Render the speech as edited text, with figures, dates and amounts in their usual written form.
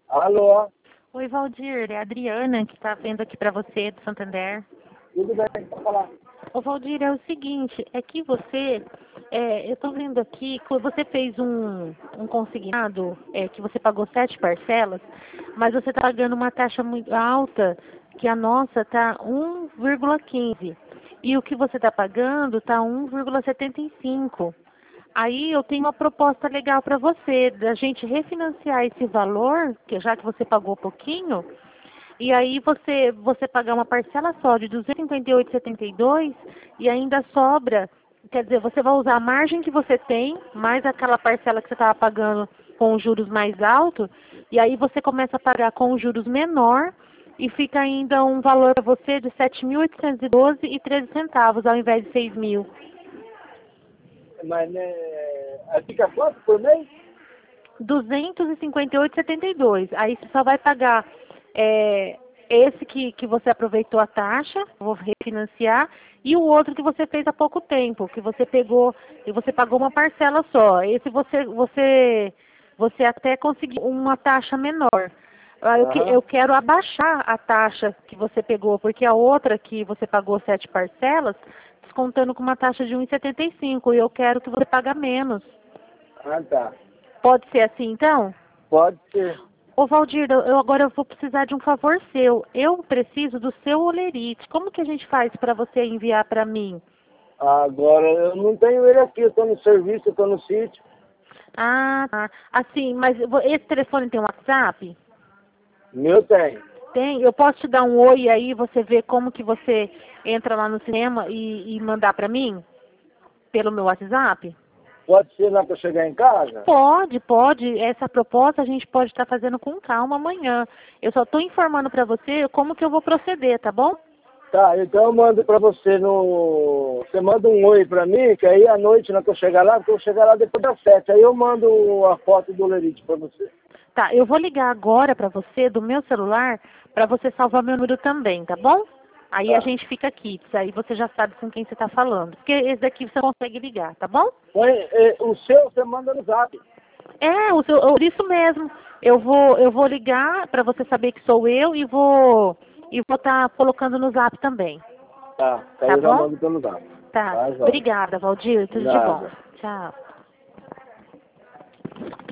Alô? Oi, Valdir, é a Adriana que está vendo aqui para você, do Santander. Tudo bem, pode falar. Ô, Valdir, é o seguinte, é que você, eu estou vendo aqui que você fez um consignado, que você pagou 7 parcelas, mas você está pagando uma taxa muito alta, que a nossa está 1,15. E o que você está pagando está 1,75. Aí eu tenho uma proposta legal para você, da gente refinanciar esse valor, que já que você pagou pouquinho, e aí você pagar uma parcela só de 258,72 e ainda sobra, quer dizer, você vai usar a margem que você tem, mais aquela parcela que você estava pagando com os juros mais altos, e aí você começa a pagar com os juros menor e fica ainda um valor para você de 7.812,13 ao invés de 6.000. Mas, né, aí fica quanto por mês? 258,72. Aí você só vai pagar esse que você aproveitou a taxa, vou refinanciar, e o outro que você fez há pouco tempo, que você pegou e você pagou uma parcela só. Esse você até conseguiu uma taxa menor. Eu quero abaixar a taxa que você pegou, porque a outra que você pagou 7 parcelas, descontando com uma taxa de 1,75, e eu quero que você pague menos. Ah, tá. Pode ser assim, então? Pode ser. Ô, Valdir, agora eu vou precisar de um favor seu. Eu preciso do seu olerite. Como que a gente faz para você enviar para mim? Agora, eu não tenho ele aqui, eu estou no serviço, eu estou no sítio. Ah, tá. Assim, mas esse telefone tem WhatsApp? Meu tem. Tem. Eu posso te dar um oi aí, você vê como que você entra lá no cinema e mandar para mim? Pelo meu WhatsApp? Pode ser lá para chegar em casa? Pode, pode. Essa proposta a gente pode estar fazendo com calma amanhã. Eu só estou informando para você como que eu vou proceder, tá bom? Tá, então eu mando para você no... Você manda um oi para mim, que aí à noite, na que eu chegar lá, porque eu vou chegar lá depois das 7. Aí eu mando a foto do lerite para você. Tá, eu vou ligar agora para você do meu celular para você salvar meu número também, tá bom? Aí Tá. a gente fica aqui, aí você já sabe com quem você está falando. Porque esse daqui você consegue ligar, tá bom? O seu você manda no zap. Isso mesmo. Eu vou ligar para você saber que sou eu e vou estar colocando no zap também. Tá, aí Tá eu já bom? mando pelo zap. Tá. Tá, joia. Obrigada, Valdir. Tudo de bom. Nada. Tchau.